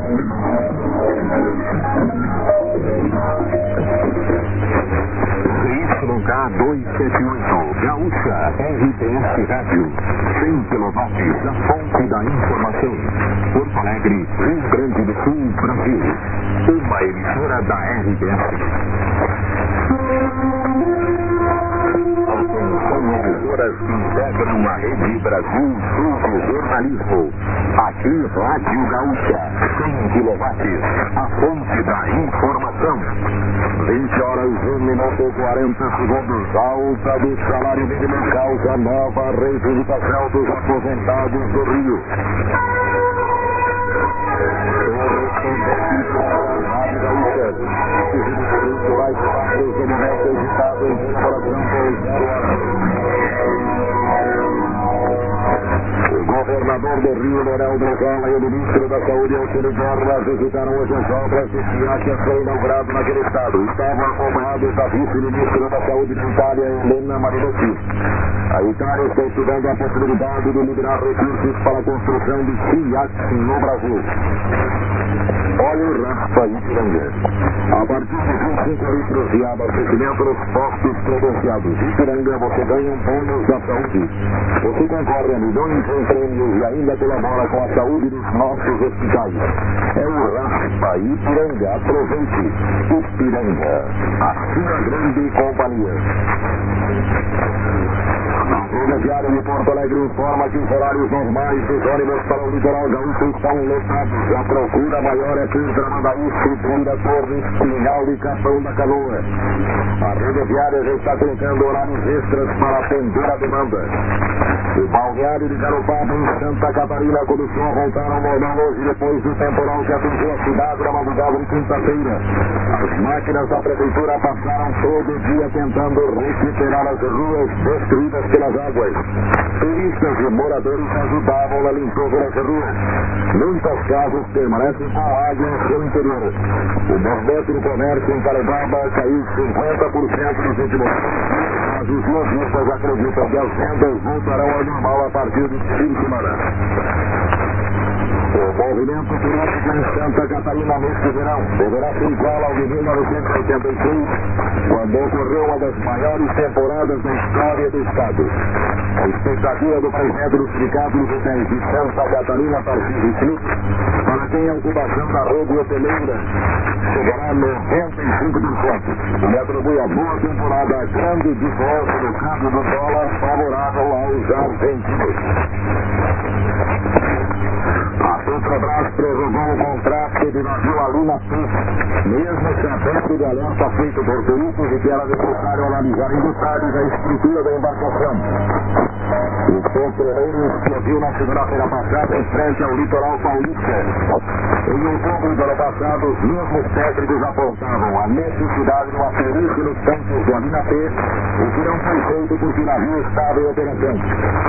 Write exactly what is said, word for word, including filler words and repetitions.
Y K duzentos e setenta e oito, Gaúcha, R T S Rádio, cem quilowatts, a fonte da informação. Porto Alegre, Rio Grande do Sul, Brasil. Uma emissora da R T S. Emissoras que integram a Rede Brasil Sul do Jornalismo. Aqui, Rádio Gaúcha, cem quilowatts, a fonte da informação. vinte horas, um minuto e quarenta segundos. Alta do salário mínimo causa nova reivindicação dos aposentados do Rio. Rádio Gaúcha, o mais fácil do momento editado em coração por zero horas. O governador do Rio, Leonel Brizola, e o ministro da Saúde, Alcino Guerra, visitaram hoje as obras do SIAC a ser inaugurado naquele estado. Estavam acompanhados da vice-ministra da Saúde de Itália, Helena Marinetti. A Itália está estudando a possibilidade de liberar recursos para a construção de SIAC no Brasil. Óleo Raspa Ipiranga. A partir de vinte e cinco litros de abastecimento nos postos credenciados Ipiranga, você ganha um bônus da saúde. Você concorre a milhões em prêmios e ainda colabora com a saúde dos nossos hospitais. É o Raspa Ipiranga. Aproveite. Ipiranga, a sua grande companhia. A rodoviária de Porto Alegre informa que os horários normais dos ônibus para o litoral gaúcho estão lotados. A procura maior é por Tramandaí, Subida, Torres, Pinhal e Capão da Canoa. A rodoviária já está colocando horários extras para atender a demanda. O balneário de Garopaba, em Santa Catarina, começou a voltar ao normal hoje depois do temporal que atingiu a cidade na madrugada de quinta-feira. As máquinas da prefeitura passaram todo o dia tentando recuperar as ruas destruídas pelas águas. Turistas e moradores ajudavam na limpeza das ruas. Muitas casas permanecem com água no seu interior. O movimento do comércio em Paraibaba caiu cinquenta por cento nos últimos anos. Mas os lojistas acreditam que as vendas voltarão ao normal a partir do fim de semana. O movimento turístico em Santa Catarina neste verão deverá ser igual ao de mil novecentos e oitenta e seis, quando ocorreu uma das maiores temporadas da história do estado. A expectativa do presidente do Sindicato dos Hotéis de Santa Catarina, Tarcísio Schmidt, para quem a ocupação da rede hoteleira chegará a noventa e cinco por cento. Ele atribui a boa temporada a grande diferença no câmbio do dólar favorável aos argentinos. A Petrobras prorrogou o contrato de navio ali na pista, mesmo sabendo do alerta feito por peritos e que era necessário analisar em detalhes a estrutura da embarcação. O petroleiro explodiu na segunda-feira passada em frente ao litoral paulista. Em outubro do ano passado, os mesmos técnicos apontavam a necessidade de uma perícia nos tanques do Alinapê, o que não foi feito porque o navio estava em operação.